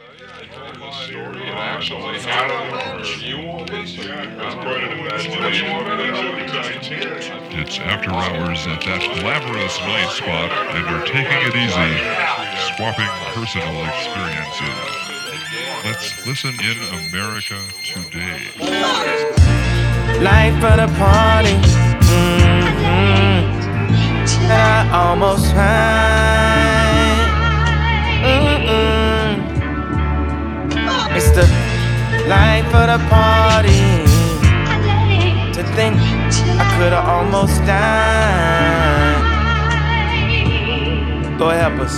It's after hours at that glamorous night spot, and you're taking it easy, swapping personal experiences. Let's listen in America today. Life of the party, that I almost had. It's the life of the party. To think I could've almost died. Lord help us.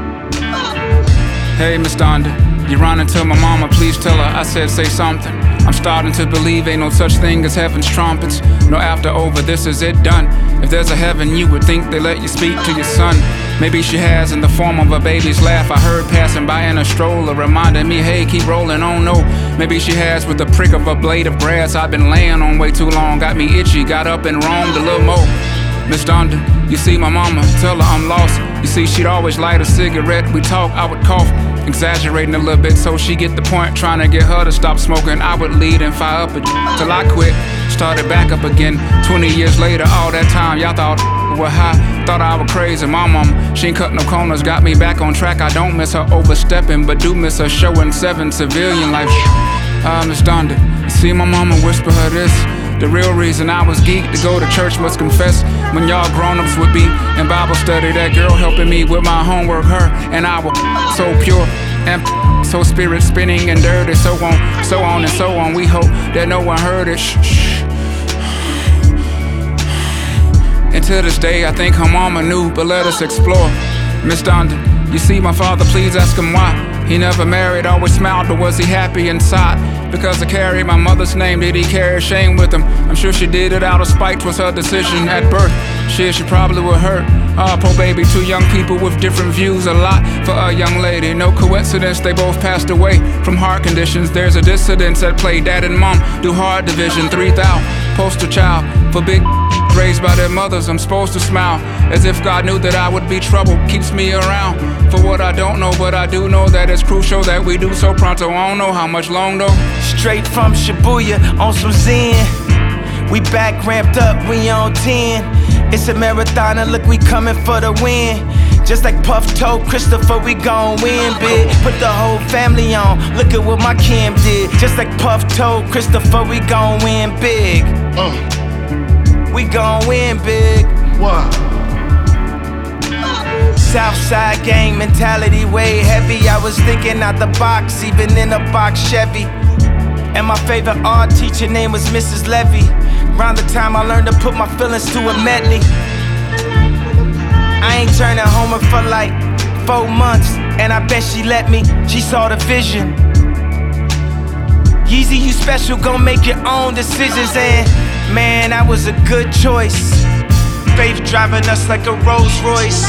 Hey, Miss Donda, you running to my mama, please tell her I said say something. I'm starting to believe ain't no such thing as heaven's trumpets. No after over, this is it done. If there's a heaven, you would think they let you speak to your son. Maybe she has in the form of a baby's laugh I heard passing by in a stroller, reminding me, hey, keep rolling on, no. Maybe she has with the prick of a blade of grass I've been laying on way too long. Got me itchy, got up and roamed a little more. Miss Donda, you see my mama, tell her I'm lost. You see, she'd always light a cigarette, we talk, I would cough, exaggerating a little bit so she get the point. Trying to get her to stop smoking, I would lead and fire up a till I quit. Started back up again, 20 years later, all that time y'all thought were high. Thought I was crazy, my mom, she ain't cut no corners, got me back on track. I don't miss her overstepping, but do miss her showing 7 civilian life. Miss Donda, you see my mama whisper her this. The real reason I was geeked to go to church must confess. When y'all grown-ups would be in Bible study, that girl helping me with my homework, her and I were so pure and so spirit spinning and dirty, so on and so on. We hope that no one heard it. And to this day, I think her mama knew, but let us explore. Miss Donda, you see my father, please ask him why. He never married, always smiled, but was he happy inside? Because I carry my mother's name, did he carry shame with him? I'm sure she did it out of spite, was her decision at birth. Shit, she probably would hurt. Poor baby, 2 young people with different views, a lot for a young lady. No coincidence, they both passed away from heart conditions. There's a dissidence at play, dad and mom do hard division. 3,000, poster child for big raised by their mothers. I'm supposed to smile as if God knew that I would be trouble. Keeps me around for what I don't know, but I do know that it's crucial that we do so pronto. I don't know how much long though. Straight from Shibuya on some Zen. We back ramped up, we on 10. It's a marathon and look, we coming for the win. Just like Puff told Christopher, we gon' win big. Put the whole family on, look at what my Kim did. Just like Puff told Christopher, we gon' win big. We gon' win big. What? Southside gang mentality way heavy. I was thinking out the box, even in a box Chevy. And my favorite art teacher name was Mrs. Levy. Around the time I learned to put my feelings to a medley. I ain't turning homer for like 4 months, and I bet she let me. She saw the vision. Yeezy, you special, gon' make your own decisions. And man, that was a good choice. Faith driving us like a Rolls Royce.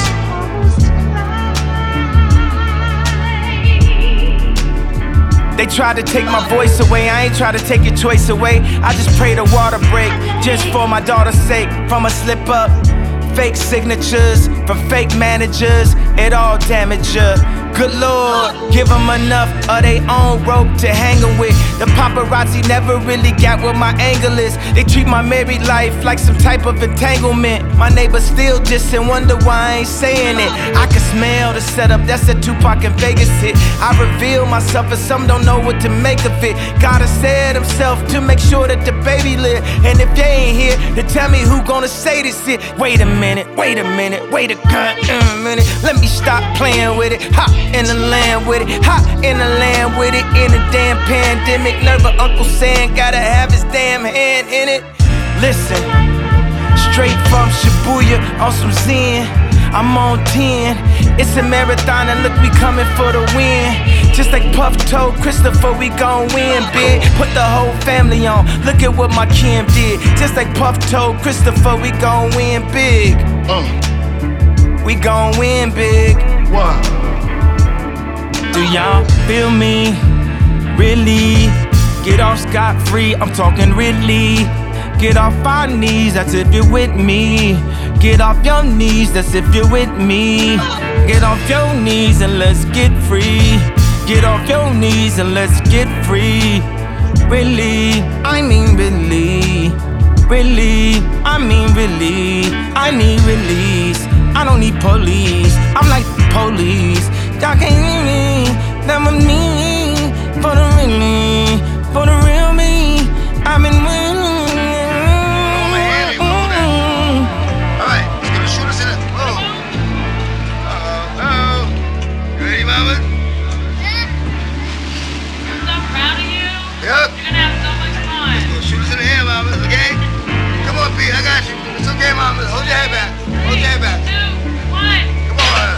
They tried to take my voice away, I ain't try to take your choice away. I just pray the water break, just for my daughter's sake. From a slip up, fake signatures, from fake managers, it all damage her. Good Lord, give them enough of their own rope to hang them with. The paparazzi never really got what my angle is. They treat my married life like some type of entanglement. My neighbors still just and wonder why I ain't saying it. I can smell the setup, that's a Tupac and Vegas hit. I reveal myself and some don't know what to make of it. Gotta said himself to make sure that the baby live. And if they ain't here, then tell me who gonna say this shit. Wait a minute, wait a minute, wait a minute. Let me stop playing with it. Hop in the land with it, hop in the land with it. In a damn pandemic, nerve of Uncle Sam, gotta have his damn hand in it. Listen, straight from Shibuya on some Zen. I'm on 10, it's a marathon and look, we coming for the win. Just like Puff told Christopher, we gon' win big. Put the whole family on, look at what my Kim did. Just like Puff told Christopher, we gon' win big. We gon' win big. What? Do y'all feel me? Really? Get off scot-free, I'm talking really. Get off our knees, that's if you're with me. Get off your knees, that's if you're with me. Get off your knees and let's get free. Get off off your knees and let's get free. Really, I mean really. Really, I mean really. I need release. I don't need police. I'm like police. Y'all can't hear me. Never me. For the really, for the real me. I've been winning. Alright, let's give it a shoot us in it. Oh. You ready, mama? I'm so proud of you. Yep. You're gonna have so much fun. Shoot us in the air, mama, okay? Come on, Pete, I got you. It's okay, mama. Hold your head back. Hold your head back. 2, 1. Come on.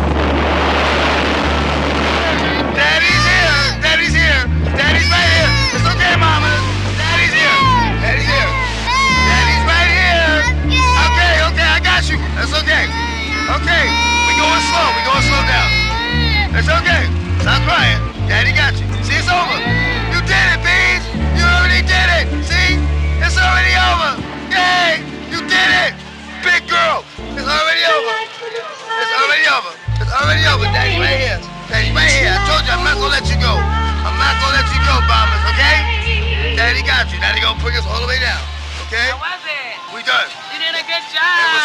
Daddy's here. Daddy's here. Daddy's right here. It's okay, mama. Daddy's here. Daddy's here. Daddy's right here. Okay, okay, I got you. That's okay. Okay, we going slow down. It's okay. Stop crying. Daddy got you. See, it's over. You did it, Beans. You already did it. See? It's already over. Yay! You did it! Big girl! It's already over. It's already over. It's already over. Daddy right here. Daddy right here. I told you I'm not gonna let you go. I'm not gonna let you go, Bombers, okay? Daddy got you. Daddy gonna bring us all the way down. Okay? How was it? We done. You did a good It job. was